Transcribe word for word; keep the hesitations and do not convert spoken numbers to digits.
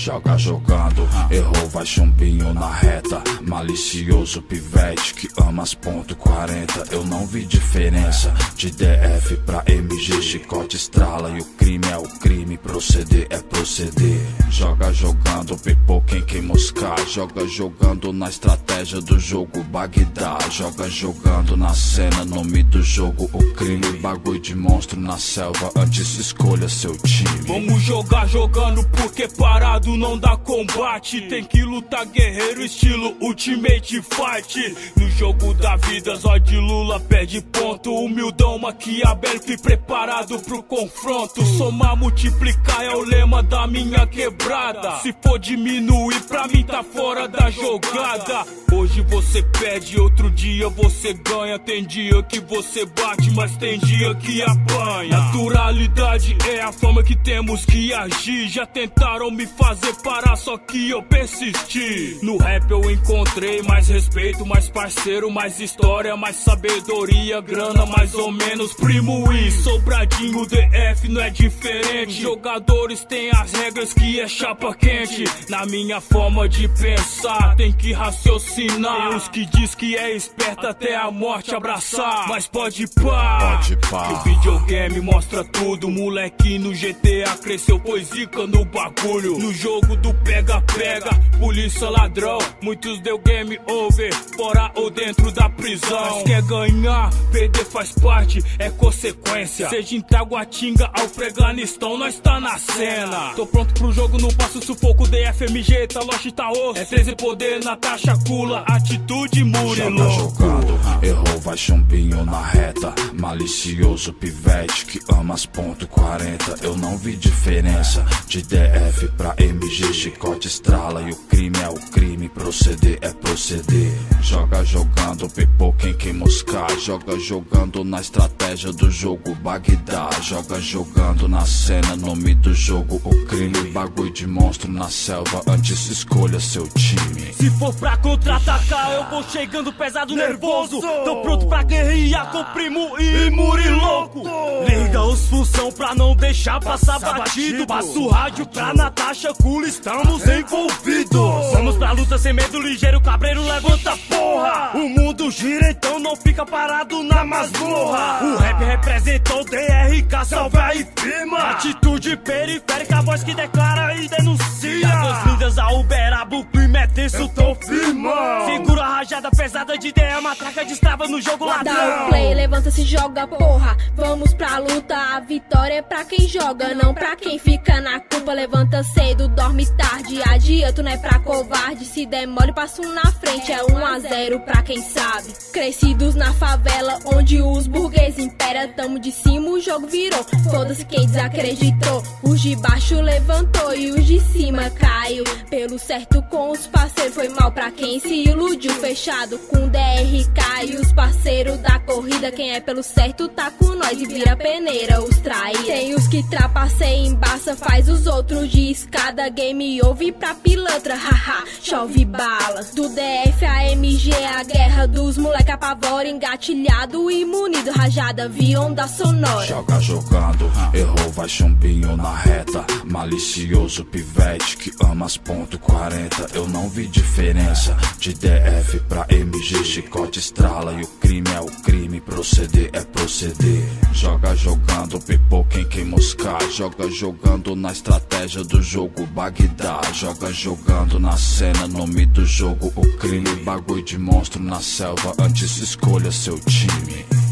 Joga jogando, errou, vai chumbinho na reta. Malicioso pivete que ama as ponto quarenta. Eu não vi diferença de D F pra M G. Chicote estrala e o crime é o crime. Proceder é proceder. Joga jogando, pipoca em quem moscar. Joga jogando na estratégia do jogo Bagdá. Joga jogando na cena, nome do jogo o crime. Bagulho de monstro na selva, antes escolha seu time. Vamos jogar jogando porque parado não dá combate. Tem que lutar guerreiro estilo Ultimate Fight. No jogo da vida, Zóio de Lula perde ponto. Humildão, maquiavélico e preparado pro confronto. Somar, multiplicar é o lema da minha quebrada. Se for diminuir, pra mim tá fora da jogada. Hoje você perde, outro dia você ganha. Tem dia que você bate, mas tem dia que apanha. Naturalidade é a forma que temos que agir. Já tentaram me fazer parar, só que eu persisti. No rap eu encontrei mais respeito, mais parceiro, mais história, mais sabedoria, grana mais ou menos primo e sobradinho. D F não é diferente. Jogadores têm as regras que é chapa quente. Na minha forma de pensar tem que raciocinar. Tem uns que diz que é esperto até a morte abraçar. Mas pode pá, pode pá. O videogame mostra tudo. Moleque no G T A cresceu, pois zica no bagulho. No jogo do pega-pega, polícia ladrão, muitos deu game over, fora ou dentro da prisão. Mas quer ganhar, perder faz parte, é consequência. Seja em Taguatinga ao Afeganistão, nós tá na cena. Tô pronto pro jogo, não passo sufoco. D F M G, Taloche, tá osso. É treze poder, Natasha Kula, atitude Murilo. Joga jogando, errou, vai chumbinho na reta. Malicioso pivete que ama as ponto quarenta. Eu não vi diferença de D F pra M G. Chicote estrala e o crime é o crime. Proceder é proceder. Joga jogando, pipoca em quem moscar. Joga jogando na estratégia do jogo Bagdá. Joga jogando na cena, nome do jogo o crime. Bagulho de monstro na selva, antes escolha seu time. Se for pra contra-atacar, eu vou chegando pesado, nervoso. Tô pronto pra guerrear com primo e Murilouco. Liga os função pra não deixar passar batido. Passa o rádio pra Natasha Kula, estamos envolvidos. Vamos pra luta sem medo, ligeiro cabreiro, levanta porra. O mundo gira, então não fica parado na masmorra. O rap representou D R K, salva e firma. Atitude periférica, a voz que declara e denuncia. Das lindas a Uberaba, o clima é tenso, tô firma. Segura a rajada pesada de ideia, matraca destrava no jogo ladrão. Dá o play, levanta, se joga, porra. Vamos pra luta, a vitória é pra quem joga, não pra quem fica na culpa. Levanta cedo, dorme tarde, adianta, não é pra covarde. Se der mole, passa um na frente, é um a zero pra quem sabe. Crescidos na favela, onde os burgueses impera. Tamo de cima, o jogo virou, foda-se quem desacreditou. Os de baixo levantou e os de cima caiu. Pelo certo com os parceiros, foi mal pra quem se iludiu. Fechado com D R K e os parceiros da corrida. Quem é pelo certo tá com nós e vira peneira, os trai. Tem os que trapaceiam, embaça, faz os outros de escada. Game over pra pilantra, haha, chove bala. Do D F a M G, a guerra dos moleque apavora. Engatilhado e munido, rajada, vi onda sonora. Joga jogando, errou, vai chumbinho na reta. Malicioso pivete que ama as ponto quarenta. Eu não vi diferença de D F pra M G. Chicote estrala e o crime é o crime. Proceder é proceder. Joga jogando, pipoca em quem moscar. Joga jogando na estratégia do jogo Bagdá. Joga jogando na cena, nome do jogo o crime. Bagulho de monstro na selva, antes escolha seu time.